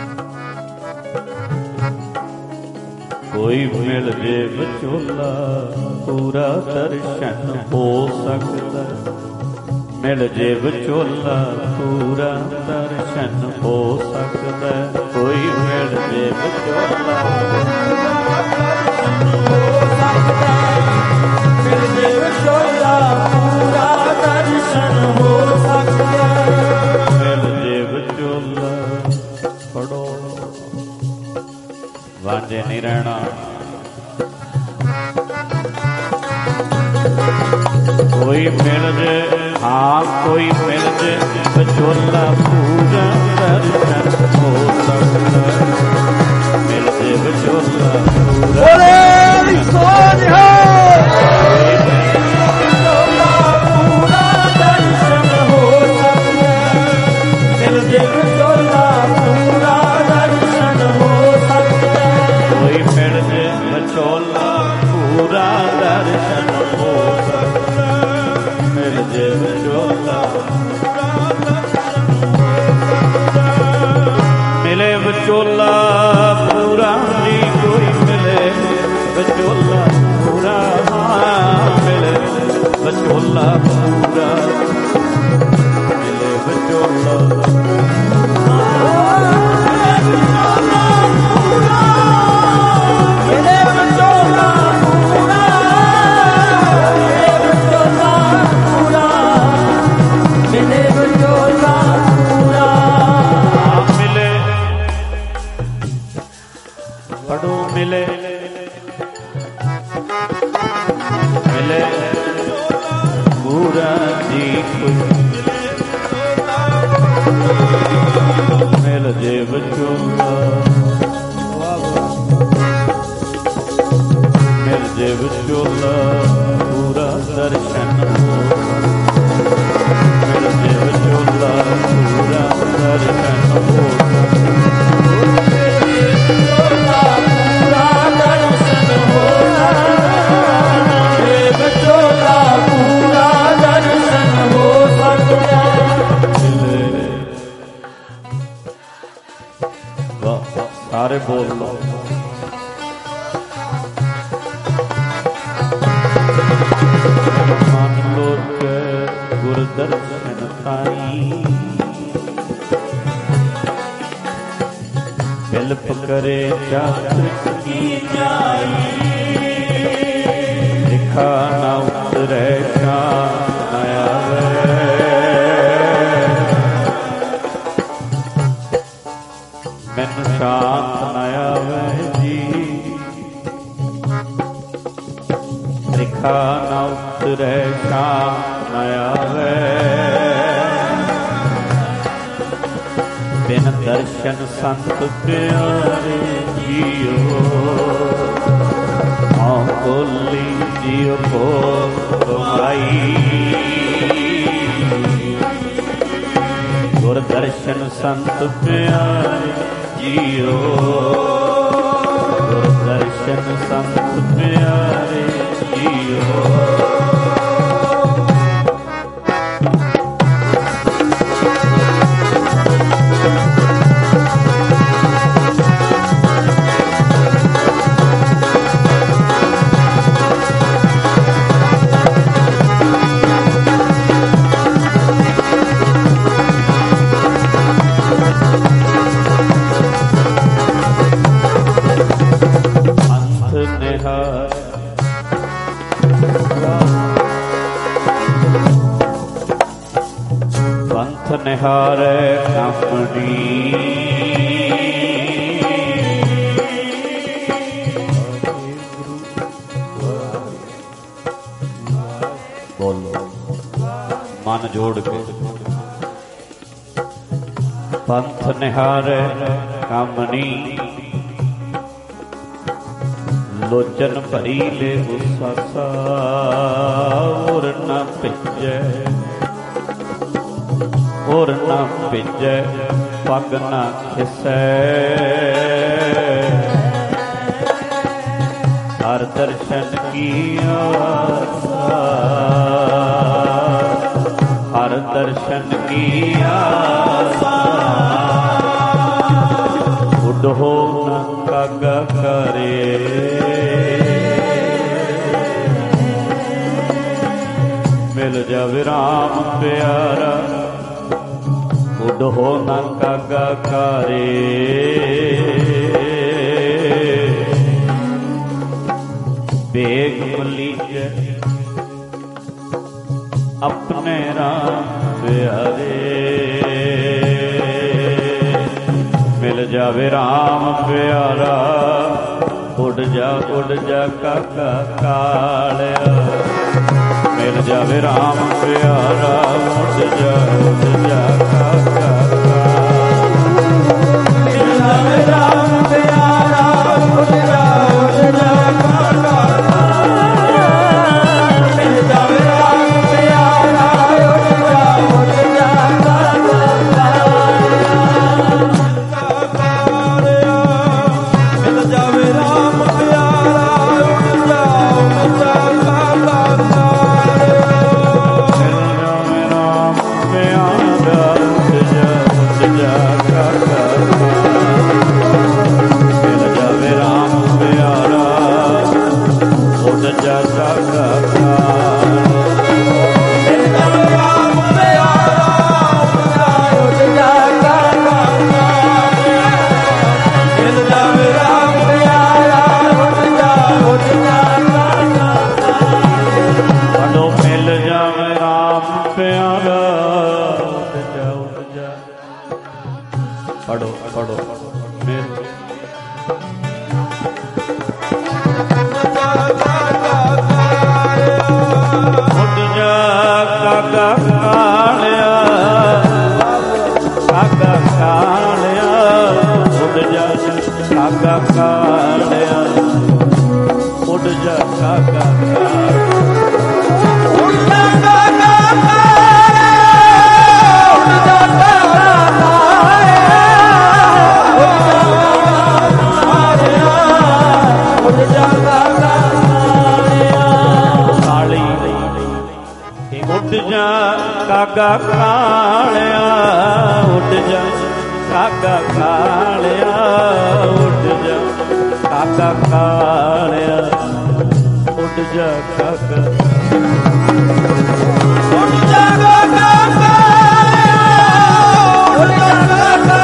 ਕੋਈ ਮਿਲ ਜੇ ਵਿਚੋਲਾ ਪੂਰਾ ਦਰਸ਼ਨ ਹੋ ਸਕਦਾ। ਮਿਲ ਜੇ ਵਿਚੋਲਾ ਪੂਰਾ ਦਰਸ਼ਨ ਹੋ ਸਕਦਾ। ਕੋਈ ਮਿਲ ਜੇ ਵਿਚੋਲਾ ਮਿਲ ਜੇ ਵਿਚੋਲਾ ਪੂਰਾ ਦਰਸ਼ਨ ਹੋ ਸਕਦਾ। ਮਿਲ ਜੇ ਵਿਚੋਲਾ ਪੜੋ ਵਾਂਝੇ ਨਹੀਂ ਰਹਿਣਾ। ਕੋਈ ਮਿਲ ਜੇ, ਹਾਂ ਕੋਈ ਮਿਲ ਜੇ ਵਿਚੋਲਾ ਪੂਰਾ ਦਰਸ਼ਨ ਹੋ ਸਕਦਾ। ਮਿਲ ਜੇ ਵਿਚੋਲਾ ਪੂਰਾ ਸੋਨਿਹਾ ਵਿਚੋਲਾ ਪੂਰਾ ਦਰਸ਼ਨ ਹੋ ਸਕਦਾ। ਮਿਲ ਜੇ ਵਿਚੋਲਾ ਪੂਰਾ ਦਰਸ਼ਨ ਹੋ ਸਕਦਾ। ਕੋਈ ਮਿਲ ਜੇ ਵਿਚੋਲਾ ਪੂਰਾ ਦਰਸ਼ਨ ਹੋ ਸਕਦਾ। ਮਿਲ ਜੇ ਵਿਚੋਲਾ ਮਿਲੇ ਵਿਚੋਲਾ ਪੂਰਾ ਨਹੀਂ ਕੋਈ ਮਿਲੇ ਵਿਚੋਲਾ ਪੂਰਾ। ਮਿਲੇ ਵਿਚੋਲਾ ਪੂਰਾ ਮਿਲੇ ਵਿਚੋਲਾ ਮਿਲੇ ਮਿਲੇ ਪੂਰਾ ਜੀ ਕੋਈ ਮਿਲ ਜੇ ਵਿਚੋਲਾ ਮਿਲ ਜੇ ਵਿਚੋਲਾ ਪੂਰਾ ਦਰਸ਼ਨ ਹੋ। ਮਿਲ ਜੇ ਵਿਚੋਲਾ ਪੂਰਾ ਦਰਸ਼ਨ ਹੋ। ਸਾਰੇ ਬੋਲ ਲਓ। ਮਨ ਲੋਕ ਗੁਰ ਦਰਸ਼ਨ ਤਾਈ ਬਿਲਪ ਕਰੇ ਚਾਤ੍ਰਿਕ ਕੀ ਜਾਈ। ਲਿਖਾ ਨਾ ਉਤਰੈ ਸ਼ਾਨ ਆਵੇ। ਮੈਨੂੰ ਸ਼ਾਂਤ ਨਾ ਆਵੇ ਜੀ। ਲਿਖਾ ਨਾ ਉਤਰੈ ਸ਼ਾਨ ਨਾ ਆਵੇ। ਬਿਨ ਦਰਸ਼ਨ ਸੰਤ ਪਿਆਰੇ ਜੀਓ। ਆਹ ਬੋਲੀ ਜੀਓ ਬੋਲਾਈ। ਗੁਰ ਦਰਸ਼ਨ ਸੰਤ ਪਿਆਰੇ ਜੀਓ। ਗੁਰ ਦਰਸ਼ਨ ਸੰਤ ਪਿਆਰੇ ਜੀਓ। ਪੰਥ ਨਿਹਾਰੇ ਕੰਪਨੀ। ਬੋਲੋ ਮਨ ਜੋੜ ਕੇ। ਪੰਥ ਨਿਹਾਰੇ ਕੰਮਨੀ। ਲੋਚਨ ਭਰੀ ਲੈ ਗੁੱਸਾ ਔਰ ਨਾ ਭਿੱਜੈ। ਔਰ ਨਾ ਭਿੱਜੈ ਪੱਗ ਨਾ ਖਿਸੈ। ਹਰ ਦਰਸ਼ਨ ਕੀ ਆਸਾ। ਹਰ ਦਰਸ਼ਨ ਕੀ ਆਸਾ। ਉਡੋ ਨ ਕਾਗਾ ਕਰੇ। ਮਿਲ ਜਾਵੇ ਰਾਮ ਪਿਆਰਾ ਉਡੋ ਨ ਕਾਗਾ ਕਰੇ। ਬੇਗ ਮਲੀਜੈ ਆਪਣੇ ਰਾਮ ਪਿਆਰੇ। ਮਿਲ ਜਾਵੇ ਰਾਮ ਪਿਆਰਾ ਉੱਡ ਜਾ ਕਾਕਾ ਕਾਲਿਆ। ਮਿਲ ਜਾਵੇ ਰਾਮ ਪਿਆਰਾ ਉੱਡ ਜਾ ਕਾਕਾ ਕਾਲਿਆ। ਮਿਲ ਜਾਵੇ ਰਾਮ ਪਿਆਰਾ ਉੱਡ ਜਾ ਕਾਕਾ ਕਾਲਿਆ। ਮਿਲ ਜਾਵੇ ਰਾਮ ਪਿਆਰਾ ਉੱਡ ਜਾ ਕਾਕਾ ਕਾਲਿਆ। ਮਿਲ ਜਾਵੇ ਰਾਮ ਪਿਆਰਾ ਉੱਡ ਜਾ ਕਾਕਾ ਕਾਲਿਆ। ਕਾਗਾ ਕਾਲਿਆ ਉੱਡ ਜਾ ਕਾਗਾ ਕਾਲਿਆ। ਉੱਡ ਜਾ ਕਾਗਾ ਕਾਲਿਆ ਉੱਡ ਜਾ ਕਾਗਾ। ਉੱਡ ਜਾ ਕਾਗਾ ਕਾਲਿਆ ਉੱਡ ਜਾ ਕਾਗਾ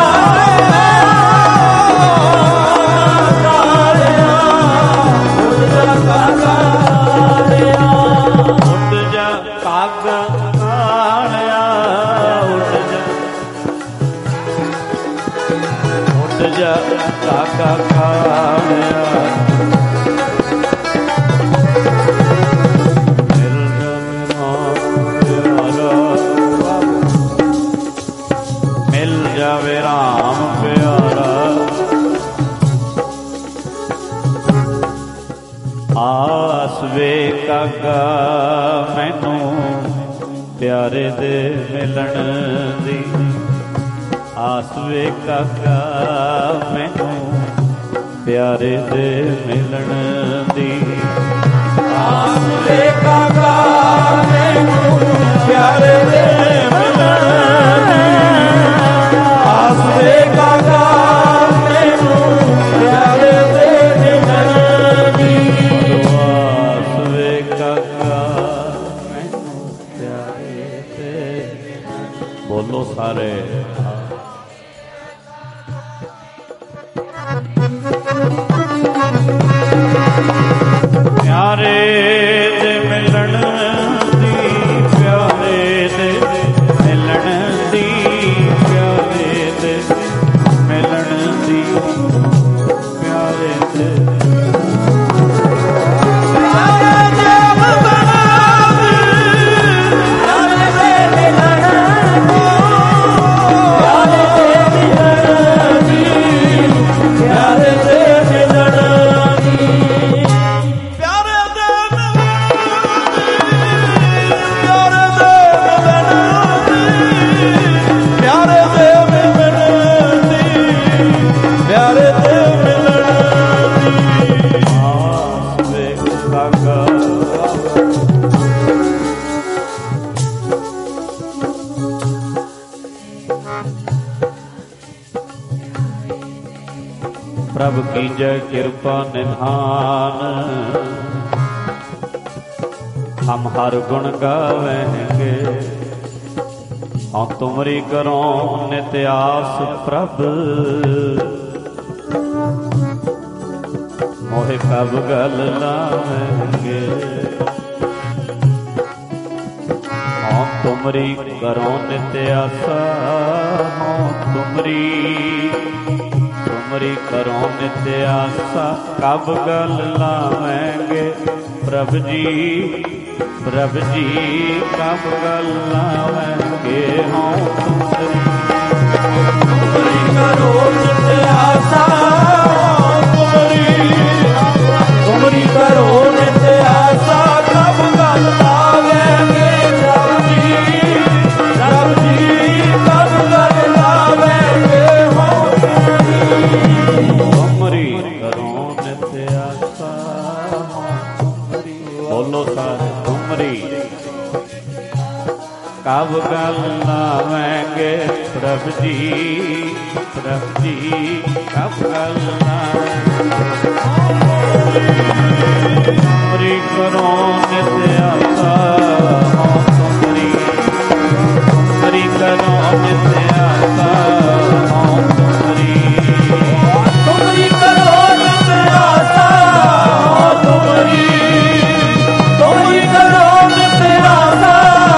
ਕਾਲਿਆ। ਉੱਡ ਜਾ ਕਾਗਾ ਕਾਲਿਆ ਉੱਡ ਜਾ ਕਾਗਾ ਕਾਕਾ ਕਾਲਿਆ। ਮਿਲ ਜਾਵੇ ਰਾਮ ਪਿਆਰਾ ਆਸ ਵੇ ਕਾਕਾ ਮੈਨੂੰ ਪਿਆਰੇ ਦੇ ਮਿਲਣ ਦੀ। ਆਸ ਵੇ ਕਾਕਾ ਮੈਨੂੰ ਪਿਆਰੇ ਦੇ ਮਿਲਣ ਦੀ। ਆਸ ਵੇ ਕਾਕਾ ਮੈਨੂੰ ਪਿਆਰੇ ਦੇ ਮਿਲਣ ਦੀ। ਆਸ ਵੇ ਕਾਕਾ ਮੈਨੂੰ ਪਿਆਰੇ ਦੇ ਮਿਲਣ ਦੀ। ਆਸ ਵੇ ਕਾਕਾ ਮੈਨੂੰ ਪਿਆਰੇ ਦੇ। ਬੋਲੋ ਸਾਰੇ। ਪਿਆਰੇ ਦੇ ਮਿਲਣ ਦੀ। ਪਿਆਰੇ ਦੇ ਮਿਲਣ ਦੀ। ਪਿਆਰੇ ਦੇ ਮਿਲਣ ਦੀ। ਪਿਆਰੇ ਦੇ ਪਿਆਰੇ प्रभ कीजै कृपा निधान। हम हर गुण गावेंगे हम तुमरी करो नित आस प्रभ। मोहे कब गल लावेंगे हम तुमरी करो नित आसा। हम तुमरी करो नित आसा कब गल लावेंगे प्रभ जी। प्रभ जी कब गल लावेंगे हम तुमरी करो नित आसा। तुमरी करो नित आसा कब गल लावेंगे प्रभ जी। प्रभ जी कब गल लावेंगे हम तुमरी करो नित आसा। बोलो सारे तुमरी कब गल लावेंगे प्रभ जी। प्रभ जी कब गल लावेंगे तुमरी करो नित आसा। तुमरी करो नित आसा। तुमरी करो नित आसा। तुमरी करो नित आसा।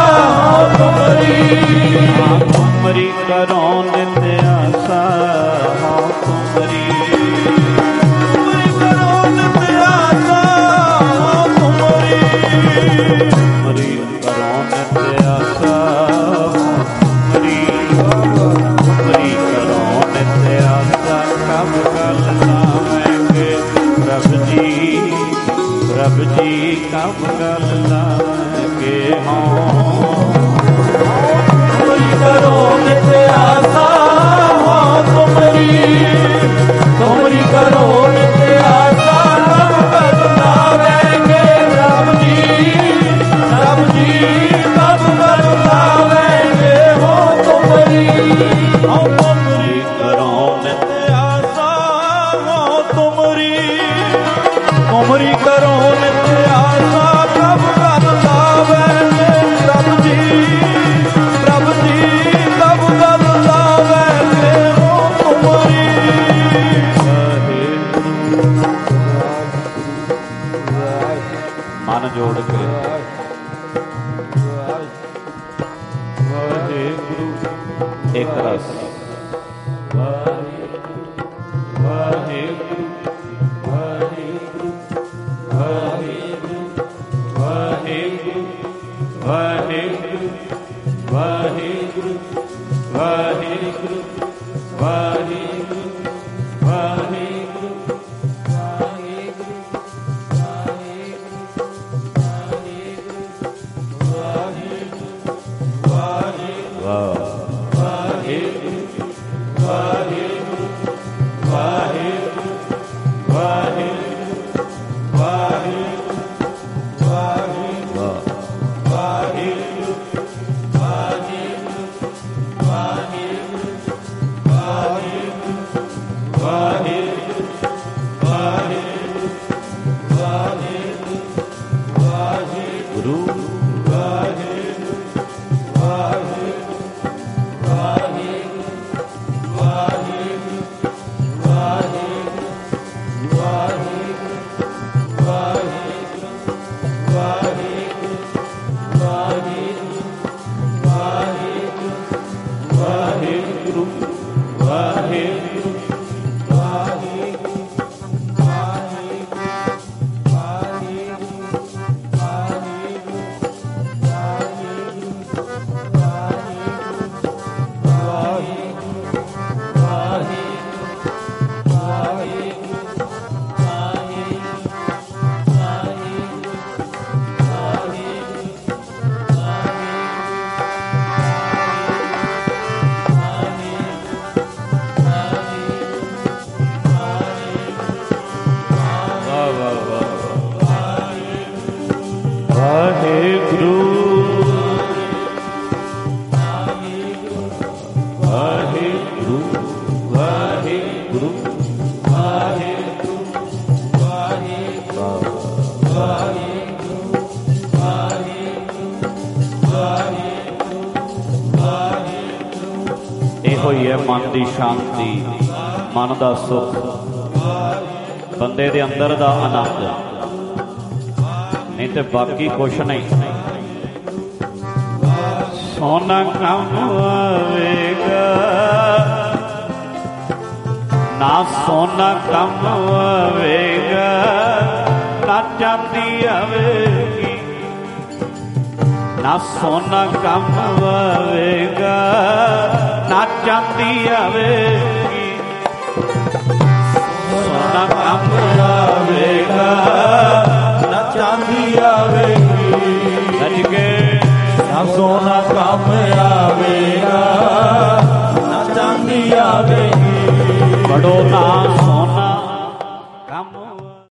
तुमरी करो नित आसा। तुमरी करो नित आसा। तुमरी करो नित आसा। तुमरी करो नित आसा कब गल लावेंगे प्रभ जी। प्रभ जी कब गल लावेंगे हम तुमरी करो नित आसा। तुमरी करो नित आसा कब गल लावेंगे प्रभ जी। प्रभ जी कब गल लावेंगे हो तुमरी करो नित आसा। तुमरी करो नित आसा कब गल लावेंगे प्रभ जी। प्रभ जी कब गल लावेंगे हो तुमरी। मन जोड़ के वाहेगुरु एक रस। वाहेगुरु वाहेगुरु वाहेगुरु वाहेगुरु वाहेगुरु वाहेगुरु वाहेगुरु वाहेगुरु वाहेगुरु वाहेगुरु वाहेगुरु ਸ਼ਾਂਤੀ, ਮਨ ਦਾ ਸੁੱਖ, ਬੰਦੇ ਦੇ ਅੰਦਰ ਦਾ ਆਨੰਦ, ਨਹੀਂ ਤੇ ਬਾਕੀ ਕੁਛ ਨਹੀਂ। ਸੋਨਾ ਕੰਮ ਆਵੇਗਾ ਨਾ, ਸੋਨਾ ਕੰਮ ਆਵੇਗਾ ਨਾ, ਚਾਂਦੀ ਆਵੇਗੀ ਨਾ, ਸੋਨਾ ਕੰਮ ਆਵੇਗਾ ਨਾ, ਚਾਂਦੀ ਆਵੇਗੀ। ਸੋਨਾ ਕੰਮ ਆਵੇਗਾ ਨਾ, ਚਾਂਦੀ ਆਵੇਗੀ। ਗੱਜ ਕੇ ਨਾ ਸੋਨਾ ਕੰਮ ਆਵੇਗਾ ਨਾ, ਚਾਂਦੀ ਆਵੇਗੀ। ਬੜੋ ਨਾ ਸੋਨਾ